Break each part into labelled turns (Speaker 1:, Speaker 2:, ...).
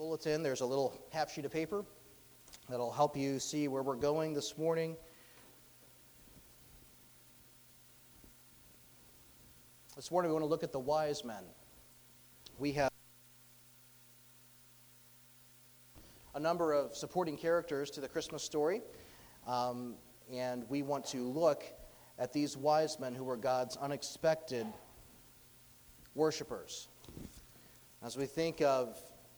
Speaker 1: bulletin, there's a little half sheet of paper that'll help you see where we're going this morning. This morning we want to look at the wise men. We have a number of supporting characters to the Christmas story, and we want to look at these wise men who were God's unexpected worshipers. As we think of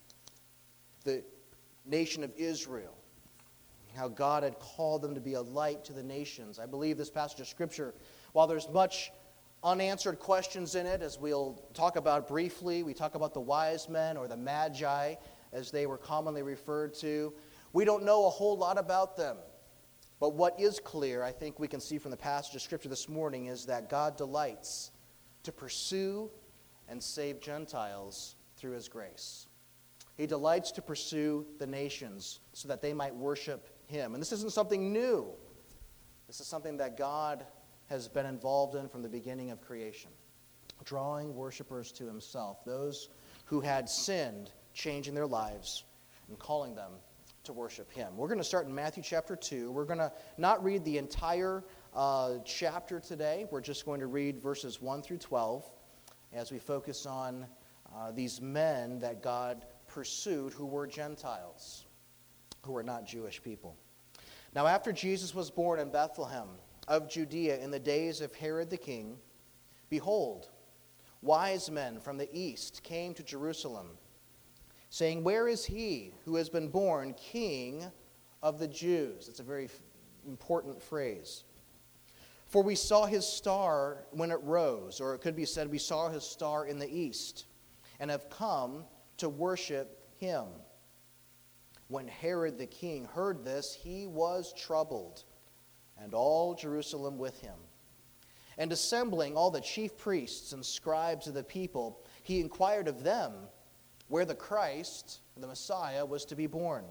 Speaker 1: the nation of Israel, how God had called them to be a light to the nations, I believe this passage of Scripture, while there's much unanswered questions in it, as we'll talk about briefly, we talk about the wise men or the magi, as they were commonly referred to. We don't know a whole lot about them. But what is clear, I think we can see from the passage of Scripture this morning, is that God delights to pursue and save Gentiles through His grace. He delights to pursue the nations so that they might worship Him. And this isn't something new. This is something that God has been involved in from the beginning of creation, drawing worshipers to Himself, those who had sinned, changing their lives and calling them to worship Him. We're going to start in Matthew chapter 2. We're going to not read the entire chapter today. We're just going to read verses 1 through 12 as we focus on these men that God pursued who were Gentiles, who were not Jewish people. Now after Jesus was born in Bethlehem of Judea in the days of Herod the king, behold, wise men from the east came to Jerusalem, saying, "Where is he who has been born King of the Jews?" It's a very important phrase. "For we saw his star when it rose," or it could be said, "we saw his star in the east, and have come to worship him." When Herod the king heard this, he was troubled, and all Jerusalem with him. And assembling all the chief priests and scribes of the people, he inquired of them where the Christ, the Messiah, was to be born.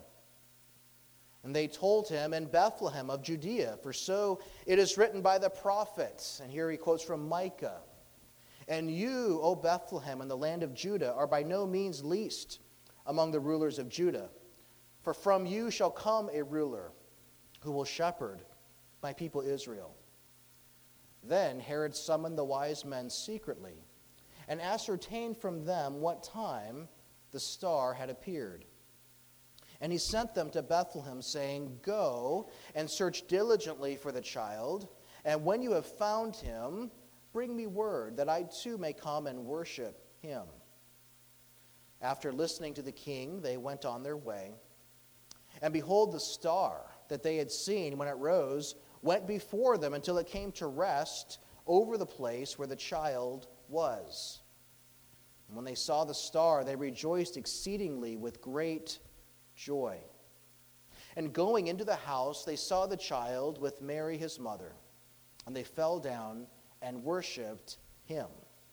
Speaker 1: And they told him, "In Bethlehem of Judea, for so it is written by the prophets." And here he quotes from Micah. "And you, O Bethlehem, in the land of Judah, are by no means least among the rulers of Judah. For from you shall come a ruler who will shepherd my people Israel." Then Herod summoned the wise men secretly and ascertained from them what time the star had appeared. And he sent them to Bethlehem, saying, "Go and search diligently for the child, and when you have found him, bring me word, that I too may come and worship him." After listening to the king, they went on their way. And behold, the star that they had seen when it rose went before them until it came to rest over the place where the child was. And when they saw the star, they rejoiced exceedingly with great joy. And going into the house, they saw the child with Mary his mother, and they fell down and worshipped him.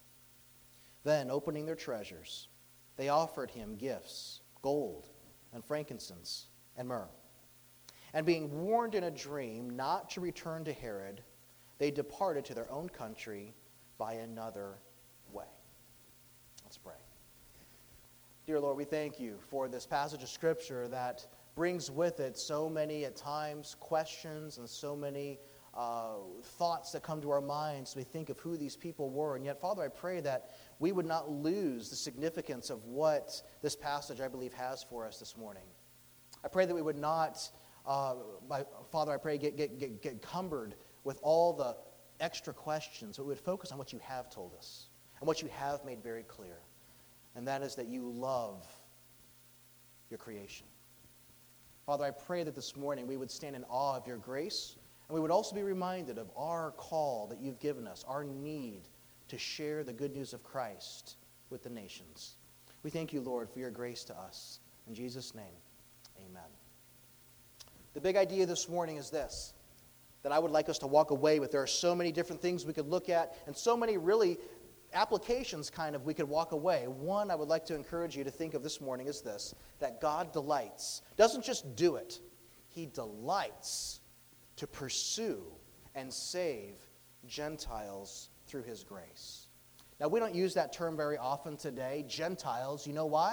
Speaker 1: Then, opening their treasures, they offered him gifts, gold and frankincense and myrrh. And being warned in a dream not to return to Herod, they departed to their own country by another way. Let's pray. Dear Lord, we thank you for this passage of Scripture that brings with it so many, at times, questions and so many thoughts that come to our minds. We think of who these people were. And yet, Father, I pray that we would not lose the significance of what this passage, I believe, has for us this morning. I pray that we would not, Father, I pray, get encumbered with all the extra questions, but we would focus on what you have told us and what you have made very clear. And that is that you love your creation. Father, I pray that this morning we would stand in awe of your grace, and we would also be reminded of our call that you've given us, our need to share the good news of Christ with the nations. We thank you, Lord, for your grace to us. In Jesus' name, amen. The big idea this morning is this, that I would like us to walk away with. There are so many different things we could look at, and so many really applications we could walk away. One I would like to encourage you to think of this morning is this, that God delights, doesn't just do it, he delights to pursue and save Gentiles through his grace. Now, we don't use that term very often today, Gentiles. You know why?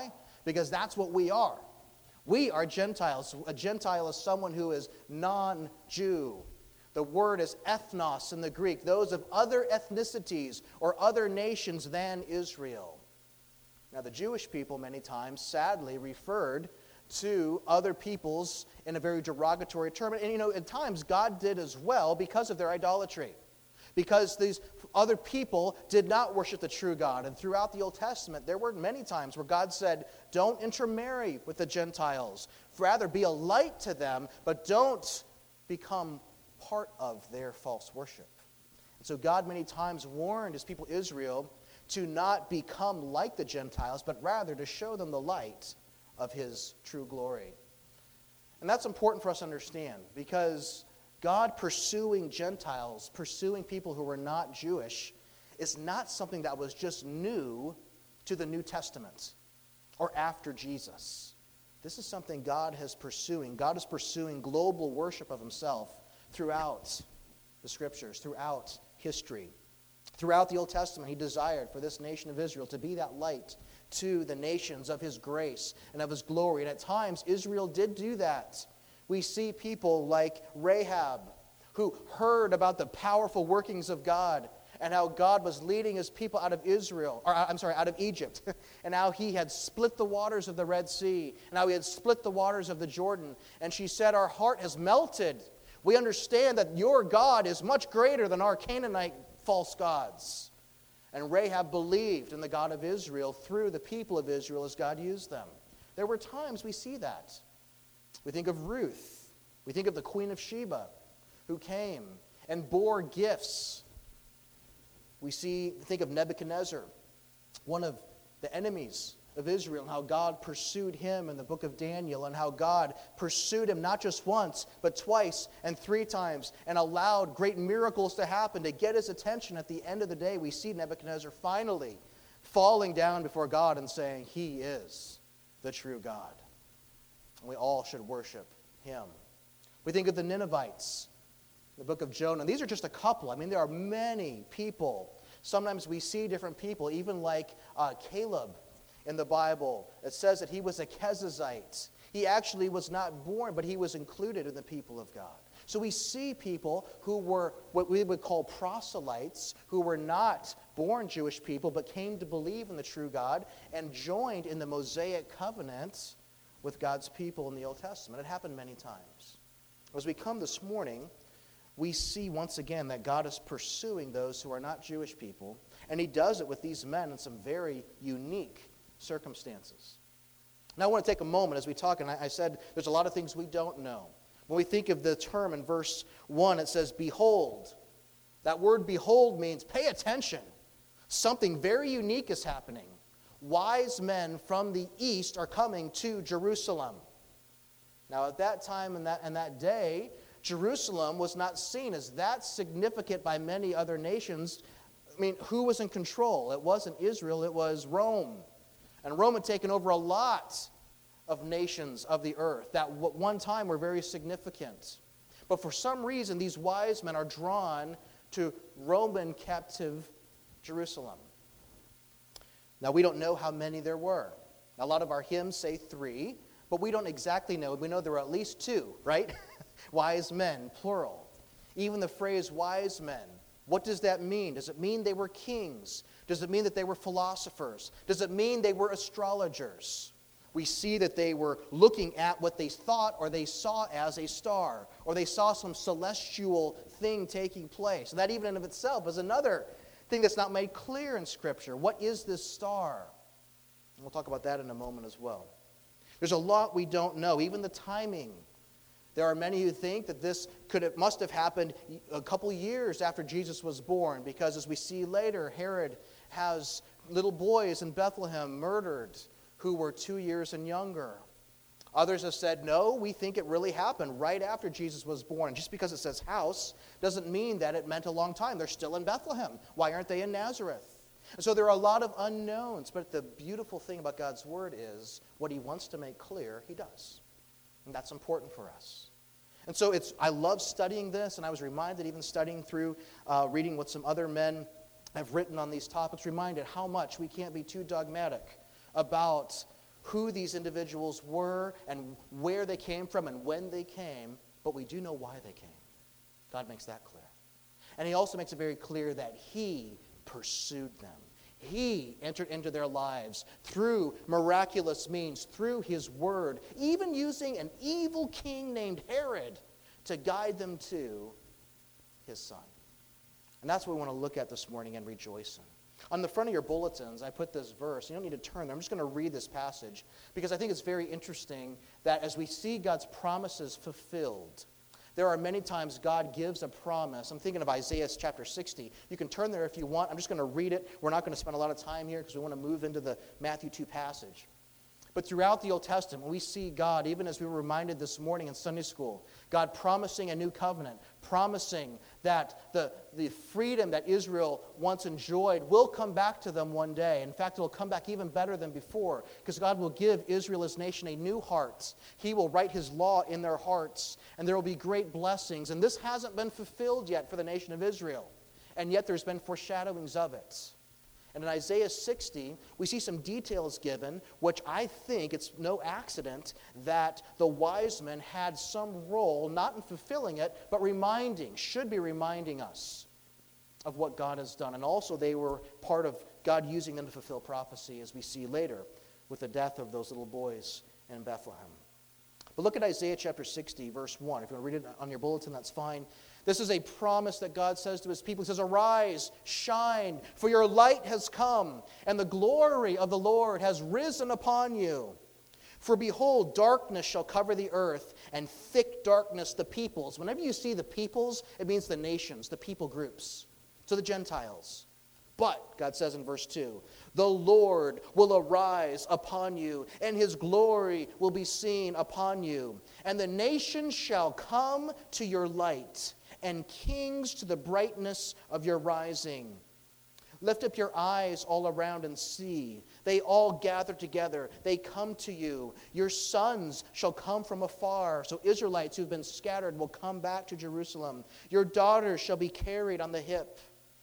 Speaker 1: because that's what we are. We are Gentiles. A Gentile is someone who is non-Jew. The word is ethnos in the Greek, those of other ethnicities or other nations than Israel. Now, the Jewish people many times, sadly, referred to other peoples in a very derogatory term. And, at times, God did as well because of their idolatry. Because these other people did not worship the true God. And throughout the Old Testament, there were many times where God said, don't intermarry with the Gentiles. Rather, be a light to them, but don't become part of their false worship. And so God many times warned his people Israel to not become like the Gentiles, but rather to show them the light of his true glory. And that's important for us to understand, because God pursuing Gentiles, pursuing people who were not Jewish, is not something that was just new to the New Testament or after Jesus. This is something God is pursuing. God is pursuing global worship of himself throughout the Scriptures, throughout history. Throughout the Old Testament, he desired for this nation of Israel to be that light to the nations of his grace and of his glory. And at times, Israel did do that. We see people like Rahab, who heard about the powerful workings of God and how God was leading his people out of out of Egypt, and how he had split the waters of the Red Sea, and how he had split the waters of the Jordan. And she said, our heart has melted. We understand that your God is much greater than our Canaanite false gods. And Rahab believed in the God of Israel through the people of Israel as God used them. There were times we see that. We think of Ruth. We think of the Queen of Sheba, who came and bore gifts. We think of Nebuchadnezzar, one of the enemies of Israel, and how God pursued him in the book of Daniel, and how God pursued him not just once, but twice and 3 times, and allowed great miracles to happen to get his attention. At the end of the day, we see Nebuchadnezzar finally falling down before God and saying, he is the true God. And we all should worship him. We think of the Ninevites, the book of Jonah. And these are just a couple. There are many people. Sometimes we see different people, even like Caleb in the Bible. It says that he was a Kenizzite. He actually was not born, but he was included in the people of God. So we see people who were what we would call proselytes, who were not born Jewish people, but came to believe in the true God and joined in the Mosaic covenant with God's people in the Old Testament. It happened many times. As we come this morning, we see once again that God is pursuing those who are not Jewish people, and he does it with these men in some very unique circumstances. Now I want to take a moment as we talk, and I said there's a lot of things we don't know. When we think of the term in verse 1, it says, behold. That word behold means pay attention. Something very unique is happening. Wise men from the east are coming to Jerusalem. Now at that time and that day, Jerusalem was not seen as that significant by many other nations. Who was in control? It wasn't Israel, it was Rome. And Rome had taken over a lot of nations of the earth that at one time were very significant. But for some reason, these wise men are drawn to Roman captive Jerusalem. Now, we don't know how many there were. A lot of our hymns say 3, but we don't exactly know. We know there were at least 2, right? Wise men, plural. Even the phrase wise men, what does that mean? Does it mean they were kings? Does it mean that they were philosophers? Does it mean they were astrologers? We see that they were looking at what they thought or they saw as a star, or they saw some celestial thing taking place. And that even in of itself is another thing that's not made clear in Scripture. What is this star? And we'll talk about that in a moment as well. There's a lot we don't know, even the timing. There are many who think that it must have happened a couple years after Jesus was born, because as we see later, Herod has little boys in Bethlehem murdered who were 2 years and younger. Others have said, no, we think it really happened right after Jesus was born. Just because it says house doesn't mean that it meant a long time. They're still in Bethlehem. Why aren't they in Nazareth? And so there are a lot of unknowns, but the beautiful thing about God's Word is what he wants to make clear, he does. And that's important for us. And so I love studying this, and I was reminded, even studying through, reading what some other men have written on these topics, reminded how much we can't be too dogmatic about who these individuals were and where they came from and when they came, but we do know why they came. God makes that clear. And he also makes it very clear that he pursued them. He entered into their lives through miraculous means, through his word, even using an evil king named Herod to guide them to his son. And that's what we want to look at this morning and rejoice in. On the front of your bulletins, I put this verse. You don't need to turn there. I'm just going to read this passage because I think it's very interesting that as we see God's promises fulfilled, there are many times God gives a promise. I'm thinking of Isaiah chapter 60. You can turn there if you want. I'm just going to read it. We're not going to spend a lot of time here because we want to move into the Matthew 2 passage. But throughout the Old Testament, we see God, even as we were reminded this morning in Sunday school, God promising a new covenant, promising that the freedom that Israel once enjoyed will come back to them one day. In fact, it will come back even better than before because God will give Israel, his nation, a new heart. He will write his law in their hearts, and there will be great blessings. And this hasn't been fulfilled yet for the nation of Israel, and yet there's been foreshadowings of it. And in Isaiah 60, we see some details given, which I think it's no accident that the wise men had some role, not in fulfilling it, but should be reminding us of what God has done. And also they were part of God using them to fulfill prophecy, as we see later with the death of those little boys in Bethlehem. But look at Isaiah chapter 60, verse 1. If you want to read it on your bulletin, that's fine. This is a promise that God says to his people. He says, "Arise, shine, for your light has come, and the glory of the Lord has risen upon you. For behold, darkness shall cover the earth, and thick darkness the peoples." Whenever you see the peoples, it means the nations, the people groups. So the Gentiles. But, God says in verse 2, "The Lord will arise upon you, and his glory will be seen upon you. And the nations shall come to your light, and kings to the brightness of your rising. Lift up your eyes all around and see. They all gather together. They come to you. Your sons shall come from afar." So Israelites who have been scattered will come back to Jerusalem. "Your daughters shall be carried on the hip.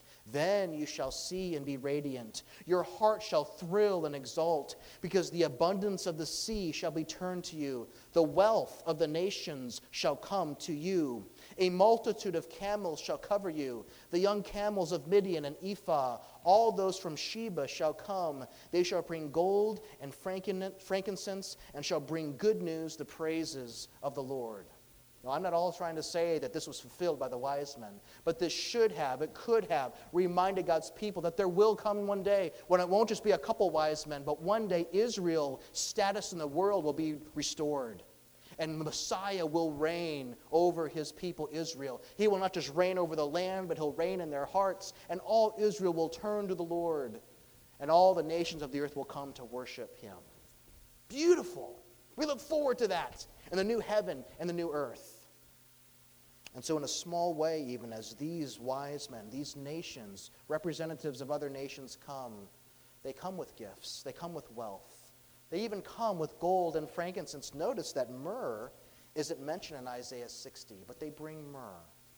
Speaker 1: Then you shall see and be radiant. Your heart shall thrill and exult, because the abundance of the sea shall be turned to you. The wealth of the nations shall come to you. A multitude of camels shall cover you. The young camels of Midian and Ephah, all those from Sheba shall come. They shall bring gold and frankincense, and shall bring good news, the praises of the Lord." Now, I'm not all trying to say that this was fulfilled by the wise men, but this could have reminded God's people that there will come one day when it won't just be a couple wise men, but one day Israel's status in the world will be restored. And the Messiah will reign over his people Israel. He will not just reign over the land, but he'll reign in their hearts, and all Israel will turn to the Lord, and all the nations of the earth will come to worship him. Beautiful. We look forward to that, and the new heaven and the new earth. And so in a small way, even as these wise men, these nations, representatives of other nations come, they come with gifts, they come with wealth. They even come with gold and frankincense. Notice that myrrh isn't mentioned in Isaiah 60, but they bring myrrh.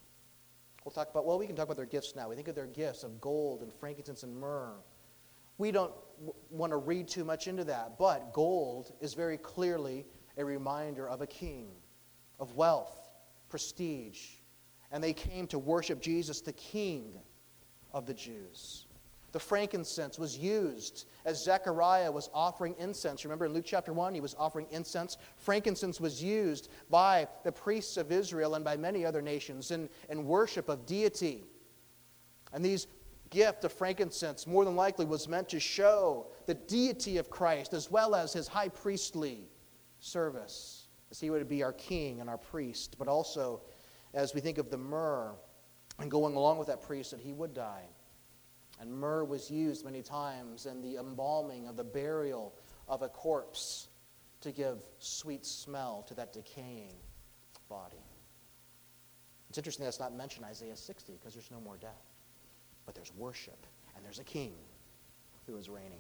Speaker 1: We can talk about their gifts now. We think of their gifts of gold and frankincense and myrrh. We don't want to read too much into that, but gold is very clearly a reminder of a king, of wealth, prestige. And they came to worship Jesus, the King of the Jews. The frankincense was used as Zechariah was offering incense. Remember in Luke chapter 1, he was offering incense. Frankincense was used by the priests of Israel and by many other nations in worship of deity. And these gift of frankincense more than likely was meant to show the deity of Christ as well as his high priestly service, as he would be our king and our priest, but also as we think of the myrrh and going along with that priest that he would die. And myrrh was used many times in the embalming of the burial of a corpse to give sweet smell to that decaying body. It's interesting that's not mentioned in Isaiah 60 because there's no more death. But there's worship, and there's a king who is reigning.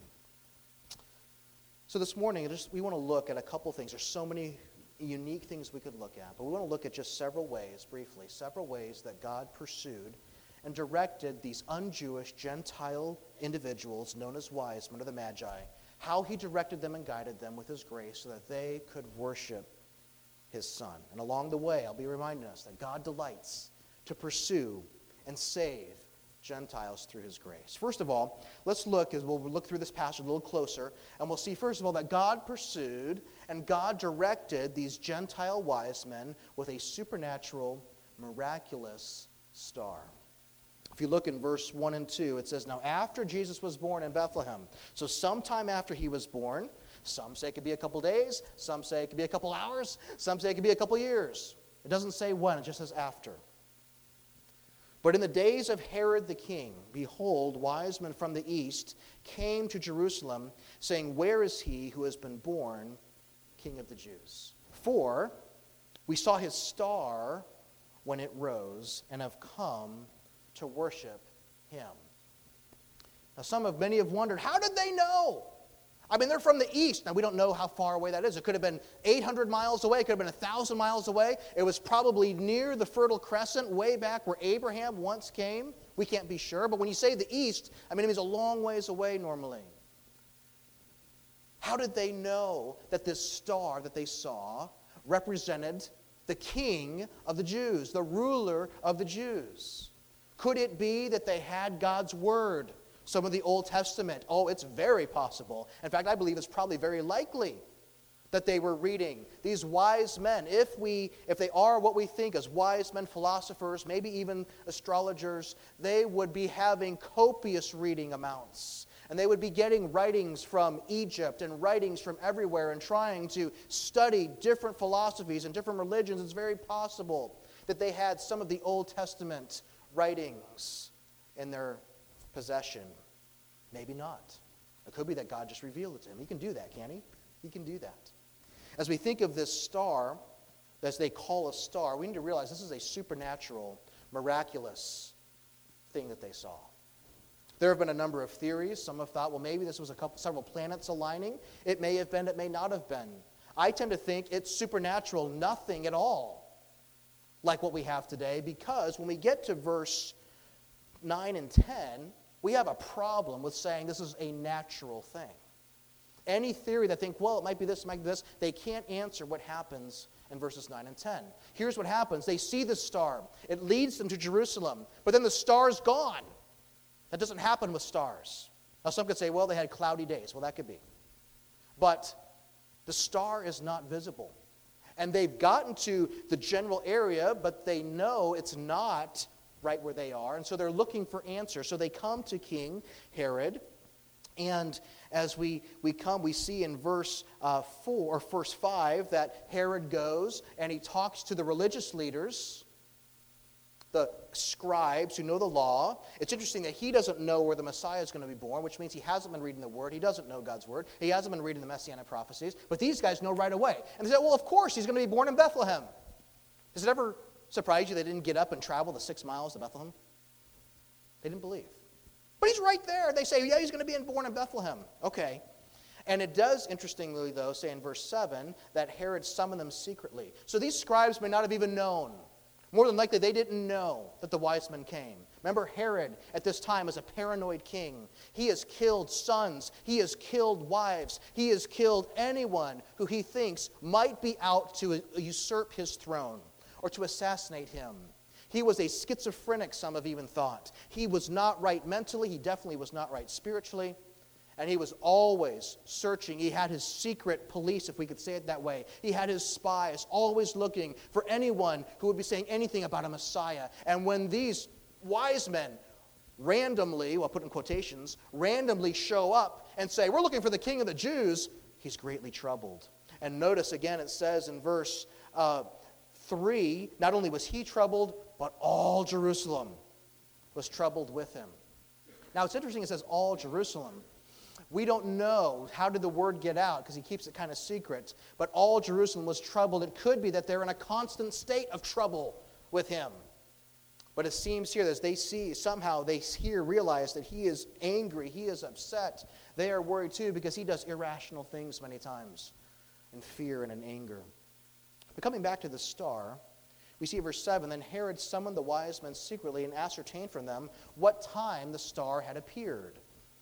Speaker 1: So this morning, we want to look at a couple things. There's so many unique things we could look at, but we want to look at just several ways that God pursued and directed these un-Jewish Gentile individuals known as wise men or the Magi, how he directed them and guided them with his grace so that they could worship his Son. And along the way, I'll be reminding us that God delights to pursue and save Gentiles through his grace. First of all, let's look, as we'll look through this passage a little closer, and we'll see, first of all, that God pursued and God directed these Gentile wise men with a supernatural, miraculous star. If you look in verse 1 and 2, it says, "Now after Jesus was born in Bethlehem," so sometime after he was born, some say it could be a couple days, some say it could be a couple hours, some say it could be a couple years. It doesn't say when, it just says after. "But in the days of Herod the king, behold, wise men from the east came to Jerusalem, saying, 'Where is he who has been born King of the Jews? For we saw his star when it rose, and have come to worship him.'" Now many have wondered, how did they know? I mean, they're from the east. Now, we don't know how far away that is. It could have been 800 miles away. It could have been 1,000 miles away. It was probably near the Fertile Crescent, way back where Abraham once came. We can't be sure. But when you say the east, I mean, it means a long ways away normally. How did they know that this star that they saw represented the king of the Jews, the ruler of the Jews? Could it be that they had God's word, some of the Old Testament? Oh, it's very possible. In fact, I believe it's probably very likely that they were reading. These wise men, if they are what we think as wise men, philosophers, maybe even astrologers, they would be having copious reading amounts. And they would be getting writings from Egypt and writings from everywhere and trying to study different philosophies and different religions. It's very possible that they had some of the Old Testament writings in their possession. Maybe not. It could be that God just revealed it to him. He can do that, can't he? He can do that. As we think of this star, as they call a star, we need to realize this is a supernatural, miraculous thing that they saw. There have been a number of theories. Some have thought, well, maybe this was several planets aligning. It may have been, it may not have been. I tend to think it's supernatural, nothing at all like what we have today, because when we get to verse 9 and 10, we have a problem with saying this is a natural thing. Any theory that think, well, it might be this, it might be this, they can't answer what happens in verses 9 and 10. Here's what happens. They see the star. It leads them to Jerusalem, but then the star's gone. That doesn't happen with stars. Now, some could say, well, they had cloudy days. Well, that could be. But the star is not visible. And they've gotten to the general area, but they know it's not right where they are. And so they're looking for answers. So they come to King Herod. And as we come, we see in verse 5 that Herod goes and he talks to the religious leaders, the scribes who know the law. It's interesting that he doesn't know where the Messiah is going to be born, which means he hasn't been reading the Word. He doesn't know God's Word. He hasn't been reading the Messianic prophecies. But these guys know right away. And they say, well, of course, he's going to be born in Bethlehem. Does it ever surprise you they didn't get up and travel the 6 miles to Bethlehem? They didn't believe. But he's right there. They say, yeah, he's going to be born in Bethlehem. Okay. And it does, interestingly, though, say in verse 7 that Herod summoned them secretly. So these scribes may not have even known. More than likely, they didn't know that the wise men came. Remember, Herod at this time is a paranoid king. He has killed sons. He has killed wives. He has killed anyone who he thinks might be out to usurp his throne or to assassinate him. He was a schizophrenic, some have even thought. He was not right mentally. He definitely was not right spiritually. And he was always searching. He had his secret police, if we could say it that way. He had his spies always looking for anyone who would be saying anything about a Messiah. And when these wise men randomly, well, I'll put in quotations, randomly show up and say, we're looking for the King of the Jews, he's greatly troubled. And notice again, it says in verse 3, not only was he troubled, but all Jerusalem was troubled with him. Now, it's interesting, it says all Jerusalem. We don't know how did the word get out because he keeps it kind of secret. But all Jerusalem was troubled. It could be that they're in a constant state of trouble with him. But it seems here as they see, somehow they realize that he is angry, he is upset. They are worried too because he does irrational things many times in fear and in anger. But coming back to the star, we see verse 7, then Herod summoned the wise men secretly and ascertained from them what time the star had appeared.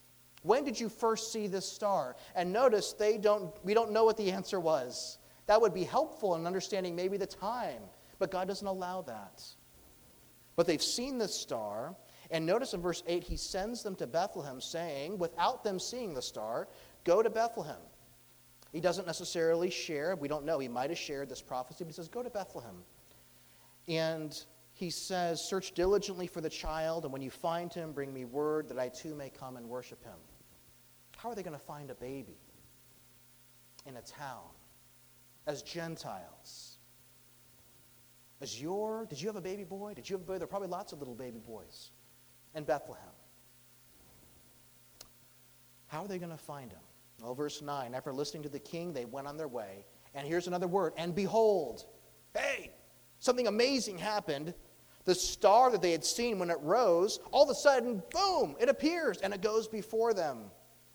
Speaker 1: When did you first see this star? And notice we don't know what the answer was. That would be helpful in understanding maybe the time, but God doesn't allow that. But they've seen this star, and notice in verse 8, he sends them to Bethlehem saying, without them seeing the star, go to Bethlehem. He doesn't necessarily share, we don't know, he might have shared this prophecy, but he says, go to Bethlehem. And he says, search diligently for the child, and when you find him, bring me word that I too may come and worship him. How are they going to find a baby in a town as Gentiles? Did you have a baby boy? Did you have a boy? There are probably lots of little baby boys in Bethlehem. How are they going to find him? Well, verse 9, after listening to the king, they went on their way. And here's another word, and behold, hey, something amazing happened. The star that they had seen when it rose, all of a sudden, boom, it appears, and it goes before them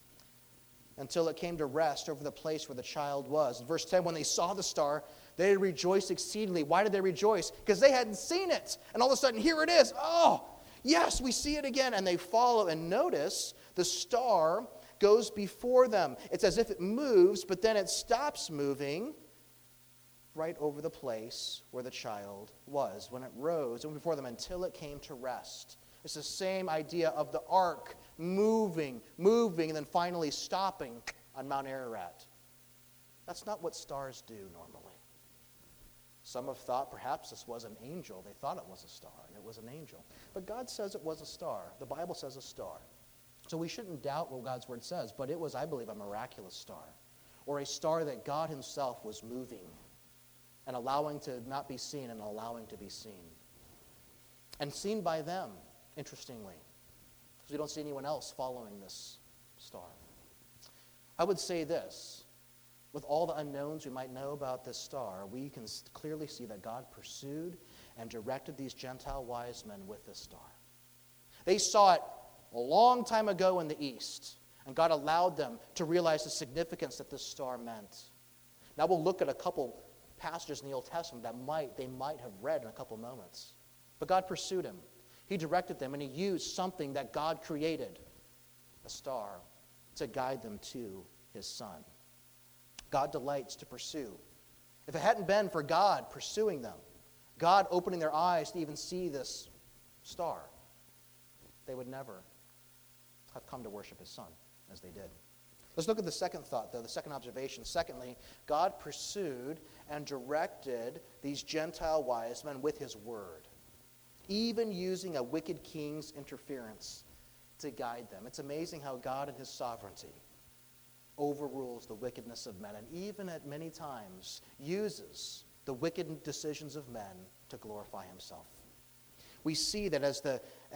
Speaker 1: until it came to rest over the place where the child was. In verse 10, when they saw the star, they rejoiced exceedingly. Why did they rejoice? Because they hadn't seen it. And all of a sudden, here it is. Oh, yes, we see it again. And they follow, and notice the star goes before them. It's as if it moves, but then it stops moving right over the place where the child was. When it rose, it went before them until it came to rest. It's the same idea of the ark moving, and then finally stopping on Mount Ararat. That's not what stars do normally. Some have thought perhaps this was an angel. They thought it was a star, and it was an angel. But God says it was a star. The Bible says a star. So we shouldn't doubt what God's word says, but it was, I believe, a miraculous star, or a star that God himself was moving and allowing to not be seen and allowing to be seen. And seen by them, interestingly, because we don't see anyone else following this star. I would say this, with all the unknowns we might know about this star, we can clearly see that God pursued and directed these Gentile wise men with this star. They saw it a long time ago in the east, and God allowed them to realize the significance that this star meant. Now we'll look at a couple passages in the Old Testament that they might have read in a couple moments. But God pursued him. He directed them, and he used something that God created, a star, to guide them to his Son. God delights to pursue. If it hadn't been for God pursuing them, God opening their eyes to even see this star, they would never have come to worship his Son as they did. Let's look at the second thought, though, the second observation. Secondly, God pursued and directed these Gentile wise men with his word, even using a wicked king's interference to guide them. It's amazing how God in his sovereignty overrules the wickedness of men, and even at many times uses the wicked decisions of men to glorify himself. We see that as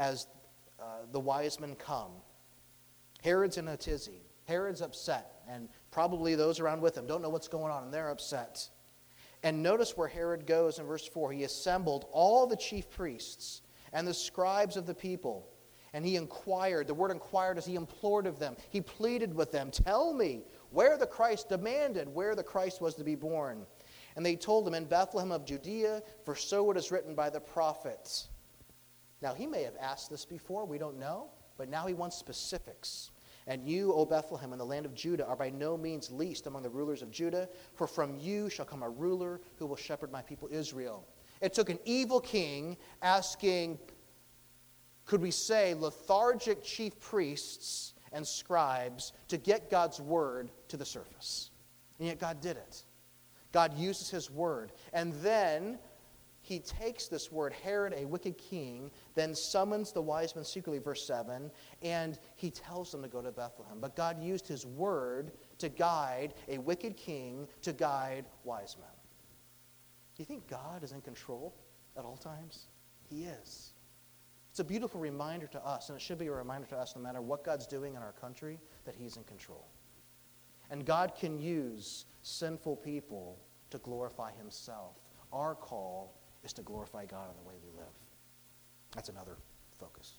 Speaker 1: the wise men come, Herod's in a tizzy. Herod's upset, and probably those around with him don't know what's going on, and they're upset. And notice where Herod goes in verse 4. He assembled all the chief priests and the scribes of the people, and he inquired. The word inquired is he implored of them. He pleaded with them, tell me where the Christ, demanded where the Christ was to be born. And they told him, in Bethlehem of Judea, for so it is written by the prophets. Now, he may have asked this before, we don't know, but now he wants specifics. And you, O Bethlehem, in the land of Judah, are by no means least among the rulers of Judah, for from you shall come a ruler who will shepherd my people Israel. It took an evil king asking, could we say, lethargic chief priests and scribes to get God's word to the surface. And yet God did it. God uses his word. And then he takes this word, Herod, a wicked king, then summons the wise men secretly, verse 7, and he tells them to go to Bethlehem. But God used his word to guide a wicked king, to guide wise men. Do you think God is in control at all times? He is. It's a beautiful reminder to us, and it should be a reminder to us no matter what God's doing in our country, that he's in control. And God can use sinful people to glorify himself. Our call is to glorify God in the way we live. That's another focus.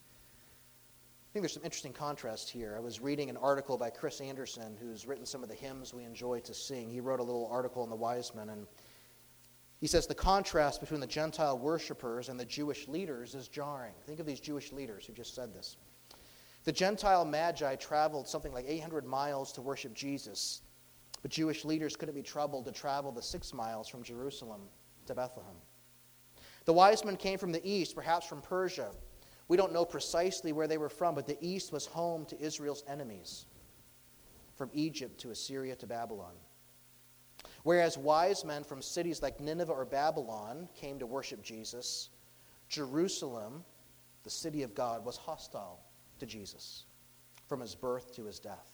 Speaker 1: I think there's some interesting contrast here. I was reading an article by Chris Anderson, who's written some of the hymns we enjoy to sing. He wrote a little article in the Wise Men, and he says the contrast between the Gentile worshipers and the Jewish leaders is jarring. Think of these Jewish leaders who just said this. The Gentile Magi traveled something like 800 miles to worship Jesus, but Jewish leaders couldn't be troubled to travel the 6 miles from Jerusalem to Bethlehem. The wise men came from the east, perhaps from Persia. We don't know precisely where they were from, but the east was home to Israel's enemies, from Egypt to Assyria to Babylon. Whereas wise men from cities like Nineveh or Babylon came to worship Jesus, Jerusalem, the city of God, was hostile to Jesus from his birth to his death.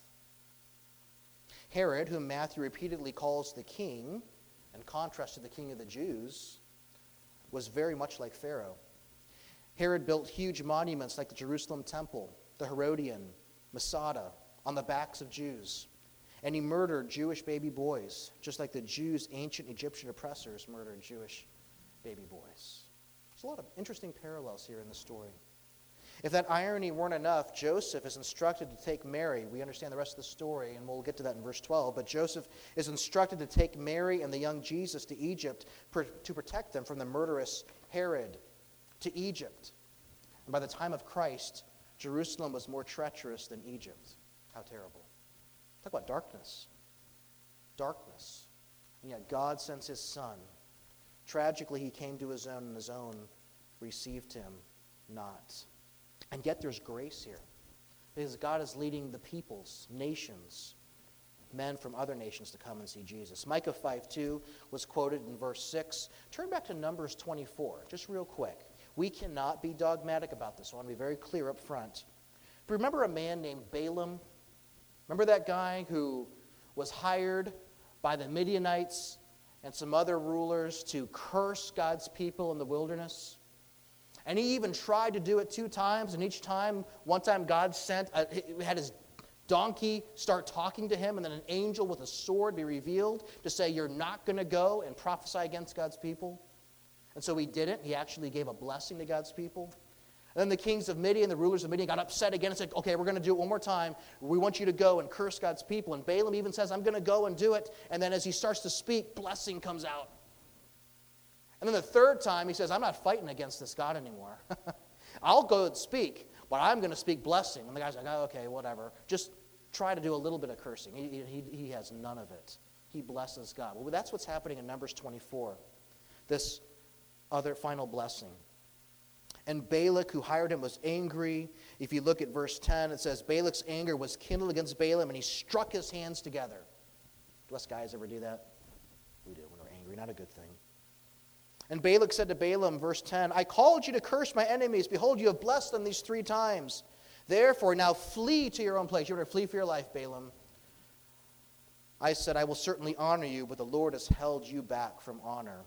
Speaker 1: Herod, whom Matthew repeatedly calls the king, in contrast to the king of the Jews, was very much like Pharaoh. Herod built huge monuments like the Jerusalem Temple, the Herodian, Masada, on the backs of Jews. And he murdered Jewish baby boys, just like the Jews' ancient Egyptian oppressors murdered Jewish baby boys. There's a lot of interesting parallels here in the story. If that irony weren't enough, Joseph is instructed to take Mary. We understand the rest of the story, and we'll get to that in verse 12. But Joseph is instructed to take Mary and the young Jesus to Egypt to protect them from the murderous Herod, to Egypt. And by the time of Christ, Jerusalem was more treacherous than Egypt. How terrible. Talk about darkness. Darkness. And yet God sends his Son. Tragically, he came to his own, and his own received him not. And yet there's grace here, because God is leading the peoples, nations, men from other nations to come and see Jesus. Micah 5:2 was quoted in verse 6. Turn back to Numbers 24, just real quick. We cannot be dogmatic about this. I want to be very clear up front. But remember a man named Balaam? Remember that guy who was hired by the Midianites and some other rulers to curse God's people in the wilderness? And he even tried to do it 2 times, and each time, one time God had his donkey start talking to him, and then an angel with a sword be revealed to say, you're not going to go and prophesy against God's people. And so he didn't. He actually gave a blessing to God's people. And then the kings of Midian, the rulers of Midian, got upset again and said, okay, we're going to do it one more time. We want you to go and curse God's people. And Balaam even says, I'm going to go and do it. And then as he starts to speak, blessing comes out. And then the 3rd time, he says, I'm not fighting against this God anymore. I'll go and speak, but I'm going to speak blessing. And the guy's like, oh, okay, whatever. Just try to do a little bit of cursing. He has none of it. He blesses God. Well, that's what's happening in Numbers 24, this other final blessing. And Balak, who hired him, was angry. If you look at verse 10, it says, Balak's anger was kindled against Balaam, and he struck his hands together. Do us guys ever do that? We do when we're angry. Not a good thing. And Balak said to Balaam, verse 10, I called you to curse my enemies. Behold, you have blessed them these 3 times. Therefore, now flee to your own place. You're going to flee for your life, Balaam. I said, I will certainly honor you, but the Lord has held you back from honor.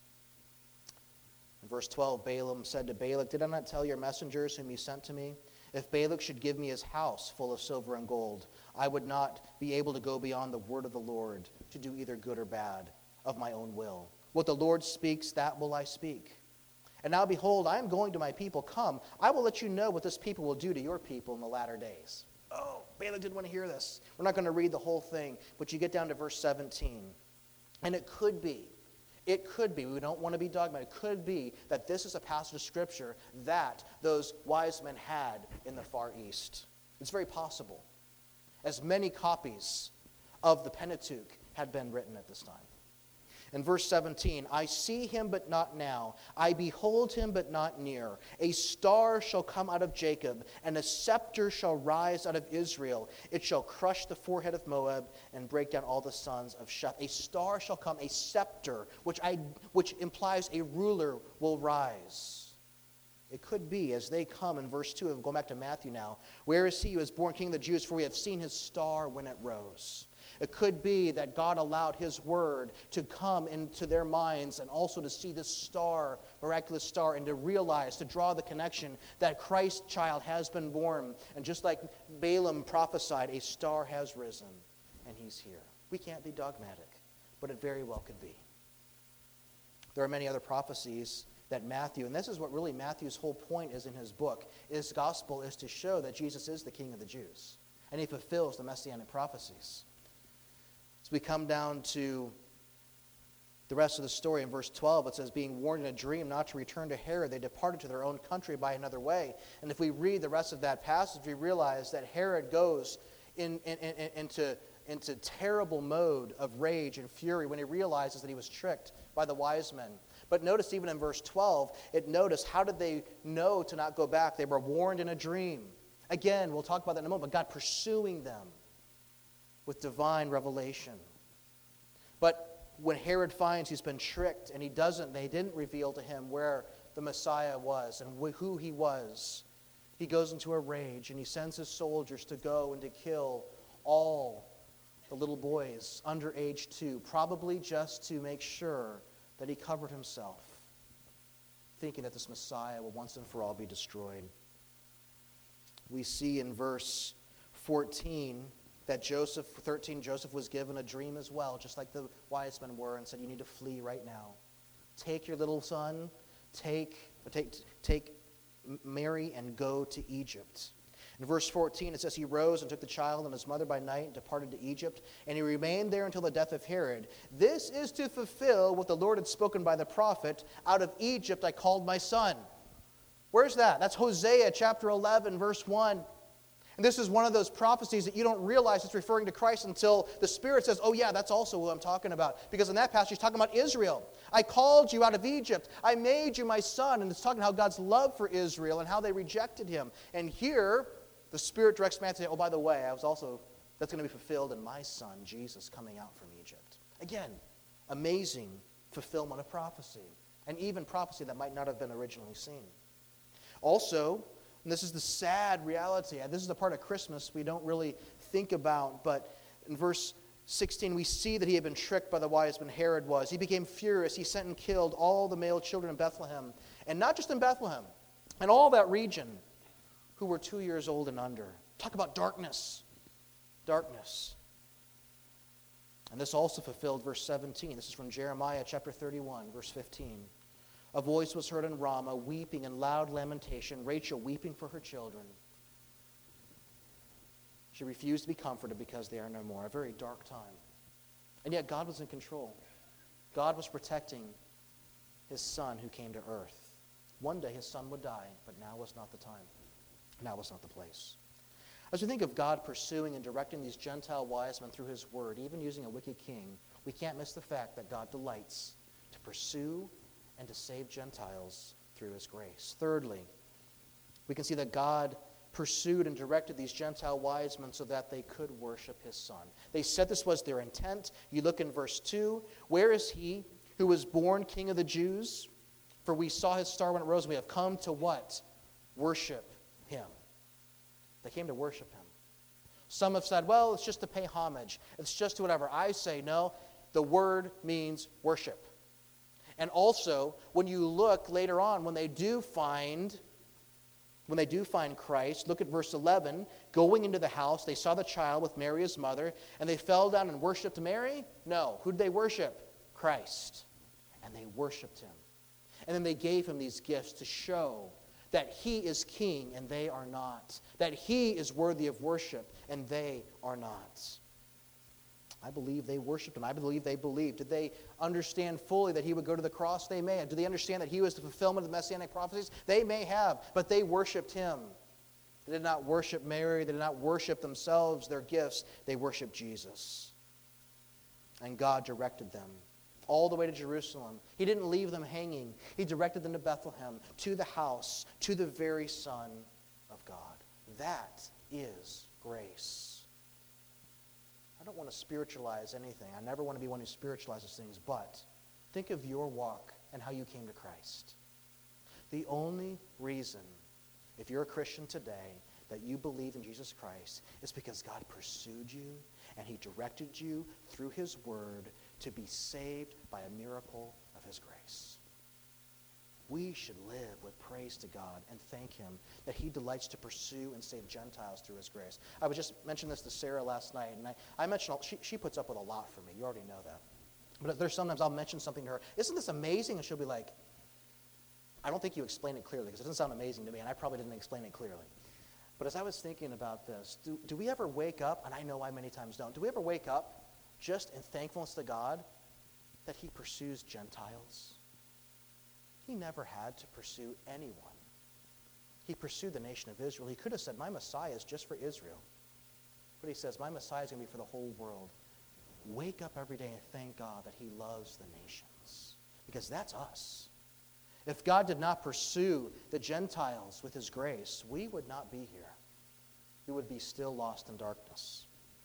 Speaker 1: In verse 12, Balaam said to Balak, did I not tell your messengers whom you sent to me? If Balak should give me his house full of silver and gold, I would not be able to go beyond the word of the Lord to do either good or bad of my own will. What the Lord speaks, that will I speak. And now behold, I am going to my people. Come, I will let you know what this people will do to your people in the latter days. Oh, Balak didn't want to hear this. We're not going to read the whole thing, but you get down to verse 17. And it could be, we don't want to be dogmatic, it could be that this is a passage of Scripture that those wise men had in the Far East. It's very possible, as many copies of the Pentateuch had been written at this time. In verse 17, I see him, but not now. I behold him, but not near. A star shall come out of Jacob, and a scepter shall rise out of Israel. It shall crush the forehead of Moab and break down all the sons of Sheth. A star shall come, a scepter, which implies a ruler will rise. It could be, as they come in verse 2, going back to Matthew now, where is he who is born king of the Jews? For we have seen his star when it rose. It could be that God allowed his word to come into their minds and also to see this star, miraculous star, and to realize, to draw the connection that Christ's child has been born. And just like Balaam prophesied, a star has risen and he's here. We can't be dogmatic, but it very well could be. There are many other prophecies that Matthew, and this is what really Matthew's whole point is in his book, his gospel is to show that Jesus is the King of the Jews. And he fulfills the messianic prophecies. As we come down to The rest of the story in verse 12, it says, being warned in a dream not to return to Herod, they departed to their own country by another way. And if we read the rest of that passage, we realize that Herod goes into terrible mode of rage and fury when he realizes that he was tricked by the wise men. But notice even in verse 12, how did they know to not go back? They were warned in a dream. Again, we'll talk about that in a moment, but God pursuing them with divine revelation. But when Herod finds he's been tricked and they didn't reveal to him where the Messiah was and who he was, he goes into a rage and he sends his soldiers to go and to kill all the little boys under age 2, probably just to make sure that he covered himself, thinking that this Messiah will once and for all be destroyed. We see in verse 14 that Joseph was given a dream as well, just like the wise men were, and said, you need to flee right now. Take your little son, take Mary and go to Egypt. In verse 14, it says, he rose and took the child and his mother by night and departed to Egypt, and he remained there until the death of Herod. This is to fulfill what the Lord had spoken by the prophet, out of Egypt I called my son. Where's that? That's Hosea chapter 11, verse 1. And this is one of those prophecies that you don't realize it's referring to Christ until the Spirit says, oh yeah, that's also who I'm talking about. Because in that passage, he's talking about Israel. I called you out of Egypt. I made you my son. And it's talking how God's love for Israel and how they rejected him. And here, the Spirit directs man to say, oh, by the way, that's going to be fulfilled in my son, Jesus, coming out from Egypt. Again, amazing fulfillment of prophecy. And even prophecy that might not have been originally seen. Also, and this is the sad reality. This is the part of Christmas we don't really think about. But in verse 16, we see that he had been tricked by the wise men. Herod was. He became furious. He sent and killed all the male children in Bethlehem. And not just in Bethlehem, in all that region, who were 2 years old and under. Talk about darkness. Darkness. And this also fulfilled verse 17. This is from Jeremiah chapter 31, verse 15. A voice was heard in Ramah, weeping and loud lamentation, Rachel weeping for her children. She refused to be comforted because they are no more. A very dark time. And yet God was in control. God was protecting his son who came to earth. One day his son would die, but now was not the time. Now was not the place. As we think of God pursuing and directing these Gentile wise men through his word, even using a wicked king, we can't miss the fact that God delights to pursue and to save Gentiles through his grace. Thirdly, we can see that God pursued and directed these Gentile wise men so that they could worship his son. They said this was their intent. You look in verse 2, where is he who was born King of the Jews? For we saw his star when it rose, and we have come to what? Worship him. They came to worship him. Some have said, well, it's just to pay homage. It's just to whatever. I say, no, the word means worship. And also, when you look later on, when they do find Christ, look at verse 11. Going into the house, they saw the child with Mary his mother, and they fell down and worshipped Mary? No. Who did they worship? Christ. And they worshipped him. And then they gave him these gifts to show that he is king and they are not. That he is worthy of worship and they are not. I believe they worshipped him. I believe they believed. Did they understand fully that he would go to the cross? They may have. Did they understand that he was the fulfillment of the messianic prophecies? They may have, but they worshipped him. They did not worship Mary. They did not worship themselves, their gifts. They worshiped Jesus. And God directed them all the way to Jerusalem. He didn't leave them hanging. He directed them to Bethlehem, to the house, to the very Son of God. That is grace. I don't want to spiritualize anything. I never want to be one who spiritualizes things, but think of your walk and how you came to Christ. The only reason, if you're a Christian today, that you believe in Jesus Christ is because God pursued you and he directed you through his word to be saved by a miracle of his grace. We should live with praise to God and thank him that he delights to pursue and save Gentiles through his grace. I was just mentioning this to Sarah last night, and I mentioned, she puts up with a lot for me. You already know that. But there's sometimes I'll mention something to her. Isn't this amazing? And she'll be like, I don't think you explained it clearly, because it doesn't sound amazing to me, and I probably didn't explain it clearly. But as I was thinking about this, do we ever wake up, and I know I many times don't, do we ever wake up just in thankfulness to God that he pursues Gentiles? He never had to pursue anyone. He pursued the nation of Israel. He could have said, my Messiah is just for Israel. But he says, my Messiah is going to be for the whole world. Wake up every day and thank God that he loves the nations. Because that's us. If God did not pursue the Gentiles with his grace, we would not be here. We would be still lost in darkness.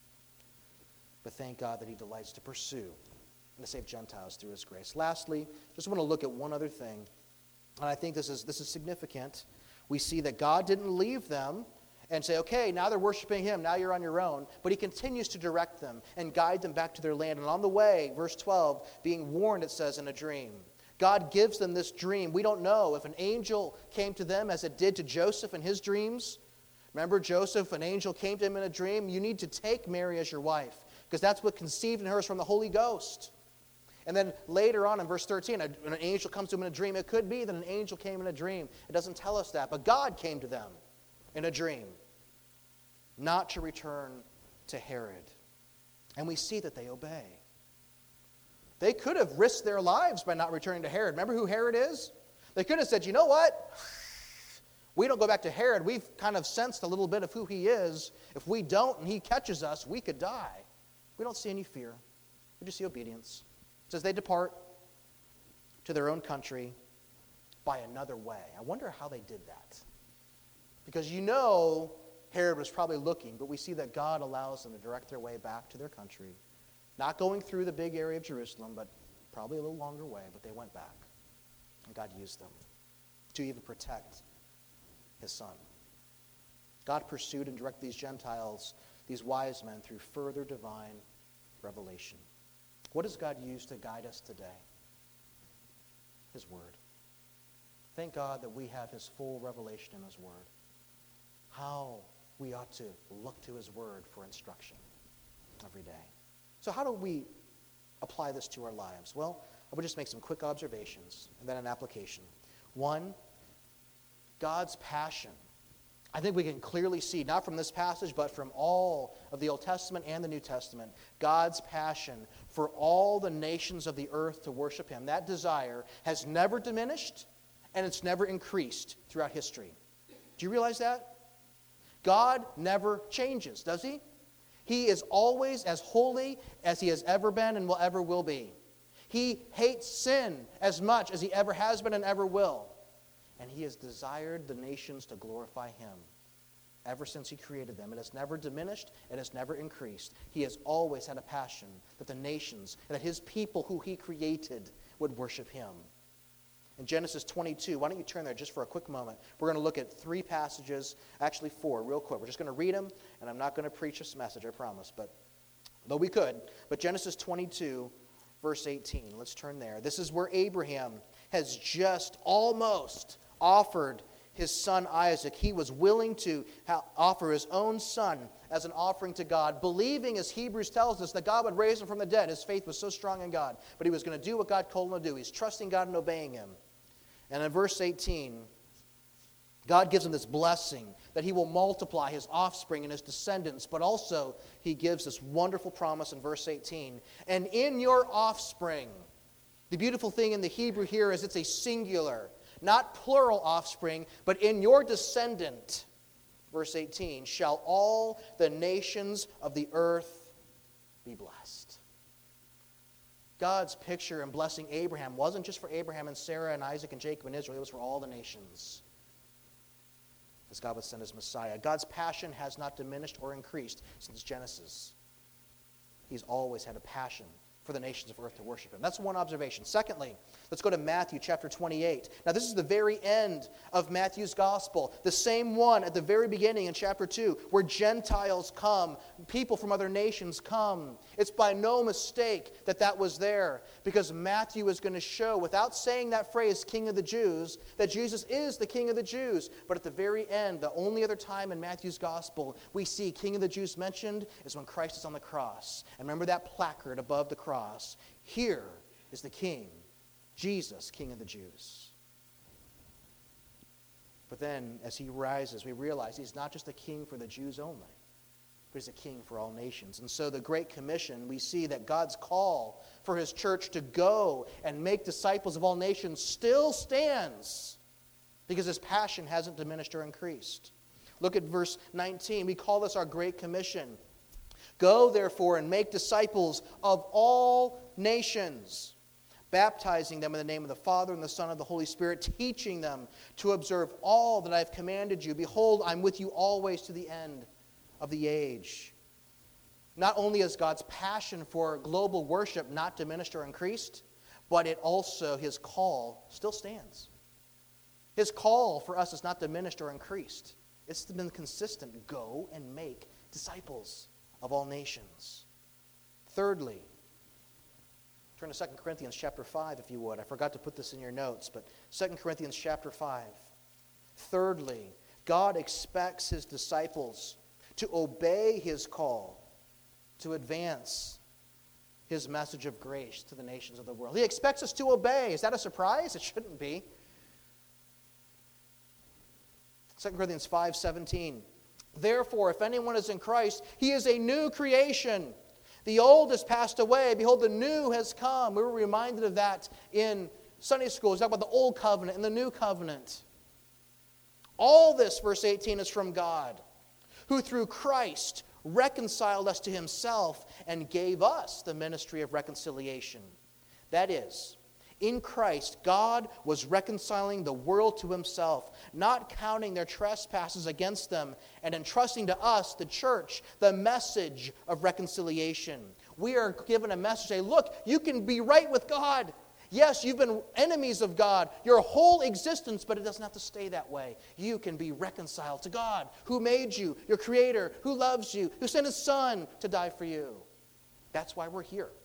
Speaker 1: But thank God that he delights to pursue and to save Gentiles through his grace. Lastly, just want to look at one other thing. And I think this is significant. We see that God didn't leave them and say, okay, now they're worshiping him, now you're on your own. But he continues to direct them and guide them back to their land. And on the way, verse 12, being warned, it says, in a dream. God gives them this dream. We don't know if an angel came to them as it did to Joseph in his dreams. Remember Joseph, an angel came to him in a dream. You need to take Mary as your wife, because that's what conceived in her is from the Holy Ghost. And then later on in verse 13, when an angel comes to him in a dream, it could be that an angel came in a dream. It doesn't tell us that, but God came to them in a dream, not to return to Herod. And we see that they obey. They could have risked their lives by not returning to Herod. Remember who Herod is? They could have said, you know what? We don't go back to Herod. We've kind of sensed a little bit of who he is. If we don't and he catches us, we could die. We don't see any fear. We just see obedience. It says they depart to their own country by another way. I wonder how they did that. Because you know Herod was probably looking, but we see that God allows them to direct their way back to their country. Not going through the big area of Jerusalem, but probably a little longer way, but they went back. And God used them to even protect his son. God pursued and directed these Gentiles, these wise men, through further divine revelation. What does God use to guide us today? His word. Thank God that we have his full revelation in his word. How we ought to look to his word for instruction every day. So how do we apply this to our lives? Well, I would just make some quick observations and then an application. One, God's passion. I think we can clearly see, not from this passage, but from all of the Old Testament and the New Testament, God's passion for all the nations of the earth to worship him. That desire has never diminished, and it's never increased throughout history. Do you realize that? God never changes, does he? He is always as holy as he has ever been and will ever will be. He hates sin as much as he ever has been and ever will. And he has desired the nations to glorify him ever since he created them. It has never diminished. It has never increased. He has always had a passion that the nations, that his people who he created would worship him. In Genesis 22, why don't you turn there just for a quick moment. We're going to look at 3 passages, actually 4, real quick. We're just going to read them, and I'm not going to preach this message, I promise. But though we could. But Genesis 22, verse 18. Let's turn there. This is where Abraham has just almost offered his son Isaac. He was willing to offer his own son as an offering to God, believing, as Hebrews tells us, that God would raise him from the dead. His faith was so strong in God. But he was going to do what God told him to do. He's trusting God and obeying him. And in verse 18, God gives him this blessing that he will multiply his offspring and his descendants. But also, he gives this wonderful promise in verse 18. And in your offspring, the beautiful thing in the Hebrew here is it's a singular, not plural offspring, but in your descendant, verse 18, shall all the nations of the earth be blessed. God's picture in blessing Abraham wasn't just for Abraham and Sarah and Isaac and Jacob and Israel. It was for all the nations, as God would send his Messiah. God's passion has not diminished or increased since Genesis. He's always had a passion for the nations of earth to worship him. That's one observation. Secondly, let's go to Matthew chapter 28. Now, this is the very end of Matthew's gospel, the same one at the very beginning in chapter 2, where Gentiles come, people from other nations come. It's by no mistake that that was there, because Matthew is going to show, without saying that phrase, King of the Jews, that Jesus is the King of the Jews. But at the very end, the only other time in Matthew's gospel we see King of the Jews mentioned is when Christ is on the cross. And remember that placard above the cross. Here is the King, Jesus, King of the Jews. But then, as he rises, we realize he's not just a king for the Jews only. but he's a king for all nations. And so the Great Commission, we see that God's call for his church to go and make disciples of all nations still stands because his passion hasn't diminished or increased. Look at verse 19. We call this our Great Commission. Go, therefore, and make disciples of all nations, baptizing them in the name of the Father and the Son and the Holy Spirit, teaching them to observe all that I have commanded you. Behold, I'm with you always to the end of the age. Not only is God's passion for global worship not diminished or increased, but it also, his call still stands. His call for us is not diminished or increased. It's been consistent. Go and make disciples of all nations. Thirdly, turn to 2 Corinthians chapter 5, if you would. I forgot to put this in your notes, but 2 Corinthians chapter 5. Thirdly, God expects his disciples to obey his call to advance his message of grace to the nations of the world. He expects us to obey. Is that a surprise? It shouldn't be. 2 Corinthians 5:17. Therefore, if anyone is in Christ, he is a new creation. The old has passed away. Behold, the new has come. We were reminded of that in Sunday school. We talked about the old covenant and the new covenant. All this, verse 18, is from God, who through Christ reconciled us to himself and gave us the ministry of reconciliation. That is, in Christ, God was reconciling the world to himself, not counting their trespasses against them, and entrusting to us, the church, the message of reconciliation. We are given a message, say, look, you can be right with God. Yes, you've been enemies of God your whole existence, but it doesn't have to stay that way. You can be reconciled to God, who made you, your Creator, who loves you, who sent his Son to die for you. That's why we're here.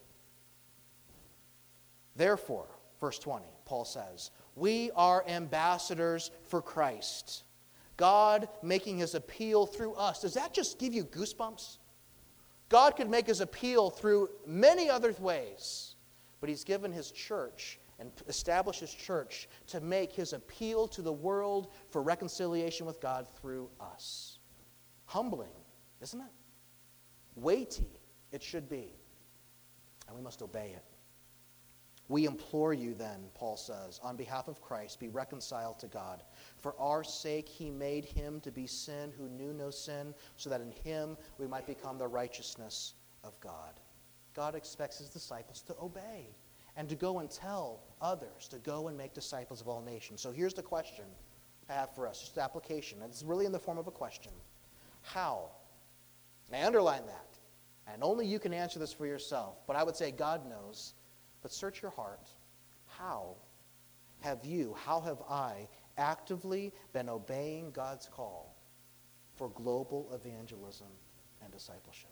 Speaker 1: Therefore, verse 20, Paul says, we are ambassadors for Christ. God making his appeal through us. Does that just give you goosebumps? God could make his appeal through many other ways. But he's given his church and established his church to make his appeal to the world for reconciliation with God through us. Humbling, isn't it? Weighty, it should be. And we must obey it. We implore you then, Paul says, on behalf of Christ, be reconciled to God. For our sake he made him to be sin who knew no sin, so that in him we might become the righteousness of God. God expects his disciples to obey and to go and tell others, to go and make disciples of all nations. So here's the question I have for us, just the application. It's really in the form of a question. How? And I underline that. And only you can answer this for yourself. But I would say God knows. But search your heart. How have I actively been obeying God's call for global evangelism and discipleship?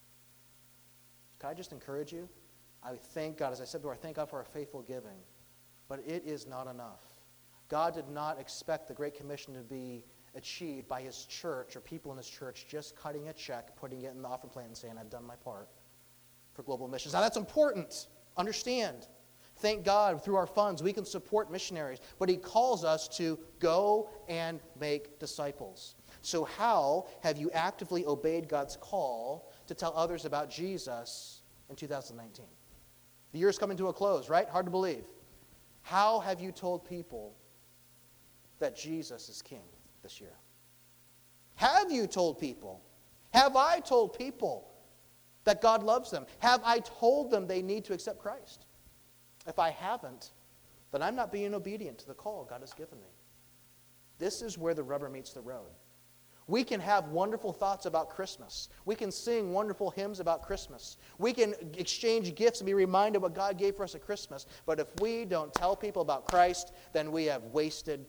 Speaker 1: Can I just encourage you? I thank God, as I said before, I thank God for our faithful giving. But it is not enough. God did not expect the Great Commission to be achieved by his church or people in his church just cutting a check, putting it in the offering plate and saying, I've done my part for global missions. Now that's important. Understand. Thank God through our funds we can support missionaries. But he calls us to go and make disciples. So how have you actively obeyed God's call to tell others about Jesus in 2019? The year's coming to a close, right? Hard to believe. How have you told people that Jesus is King this year? Have you told people? Have I told people that God loves them? Have I told them they need to accept Christ? If I haven't, then I'm not being obedient to the call God has given me. This is where the rubber meets the road. We can have wonderful thoughts about Christmas. We can sing wonderful hymns about Christmas. We can exchange gifts and be reminded what God gave for us at Christmas. But if we don't tell people about Christ, then we have wasted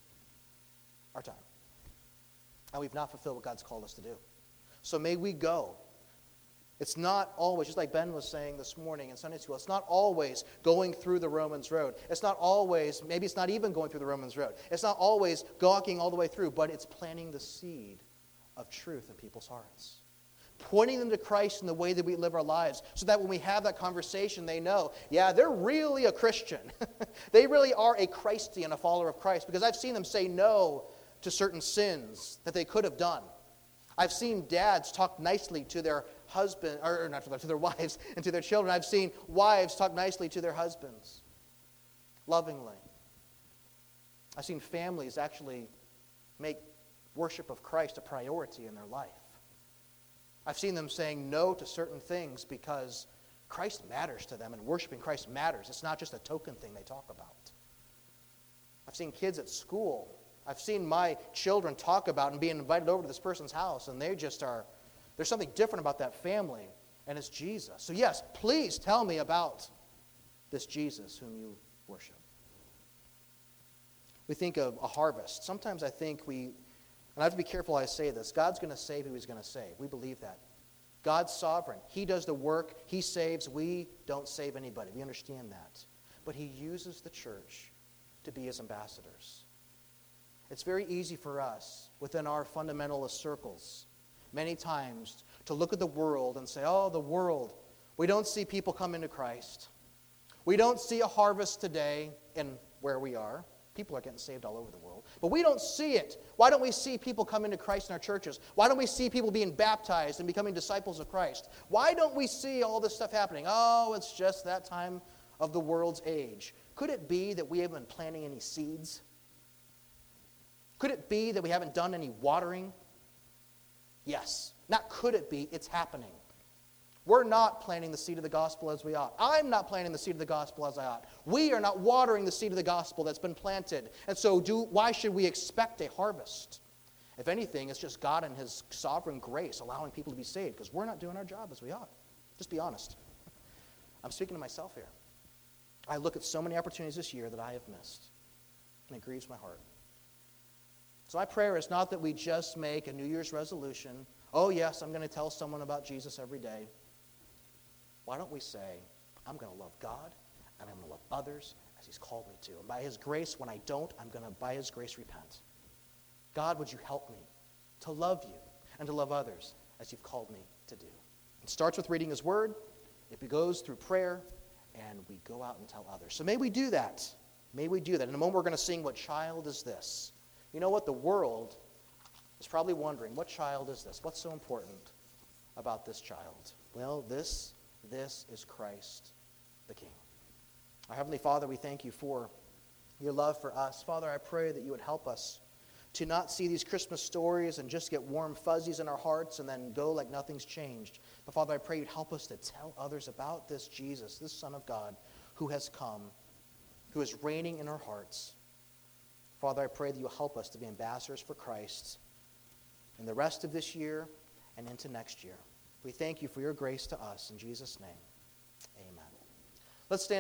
Speaker 1: our time. And we've not fulfilled what God's called us to do. So may we go. It's not always, just like Ben was saying this morning in Sunday school, it's not always going through the Romans road. It's not always, maybe it's not even going through the Romans road. It's not always gawking all the way through, but it's planting the seed of truth in people's hearts. Pointing them to Christ in the way that we live our lives, so that when we have that conversation, they know, yeah, they're really a Christian. They really are a Christian, a follower of Christ, because I've seen them say no to certain sins that they could have done. I've seen dads talk nicely to their husband, or not to their wives, and to their children. I've seen wives talk nicely to their husbands, lovingly. I've seen families actually make worship of Christ a priority in their life. I've seen them saying no to certain things because Christ matters to them, and worshiping Christ matters. It's not just a token thing they talk about. I've seen kids at school. I've seen my children talk about and being invited over to this person's house, and they just are, there's something different about that family, and it's Jesus. So yes, please tell me about this Jesus whom you worship. We think of a harvest. Sometimes I think and I have to be careful how I say this, God's going to save who He's going to save. We believe that. God's sovereign. He does the work. He saves. We don't save anybody. We understand that. But He uses the church to be His ambassadors. It's very easy for us, within our fundamentalist circles, many times, to look at the world and say, oh, the world, we don't see people come into Christ. We don't see a harvest today in where we are. People are getting saved all over the world. But we don't see it. Why don't we see people come into Christ in our churches? Why don't we see people being baptized and becoming disciples of Christ? Why don't we see all this stuff happening? Oh, it's just that time of the world's age. Could it be that we haven't been planting any seeds? Could it be that we haven't done any watering? Yes. Not could it be, it's happening. We're not planting the seed of the gospel as we ought. I'm not planting the seed of the gospel as I ought. We are not watering the seed of the gospel that's been planted. And so why should we expect a harvest? If anything, it's just God and His sovereign grace allowing people to be saved because we're not doing our job as we ought. Just be honest. I'm speaking to myself here. I look at so many opportunities this year that I have missed, and it grieves my heart. So my prayer is not that we just make a New Year's resolution, oh yes, I'm going to tell someone about Jesus every day. Why don't we say, I'm going to love God, and I'm going to love others as He's called me to. And by His grace, when I don't, I'm going to, by His grace, repent. God, would you help me to love you and to love others as You've called me to do? It starts with reading His Word. It goes through prayer, and we go out and tell others. So may we do that. May we do that. In a moment, we're going to sing, What Child Is This? You know what? The world is probably wondering, what child is this? What's so important about this child? Well, this is Christ the King. Our Heavenly Father, we thank You for Your love for us. Father, I pray that You would help us to not see these Christmas stories and just get warm fuzzies in our hearts and then go like nothing's changed. But Father, I pray You'd help us to tell others about this Jesus, this Son of God, who has come, who is reigning in our hearts. Father, I pray that You'll help us to be ambassadors for Christ in the rest of this year and into next year. We thank You for Your grace to us. In Jesus' name, amen. Let's stand.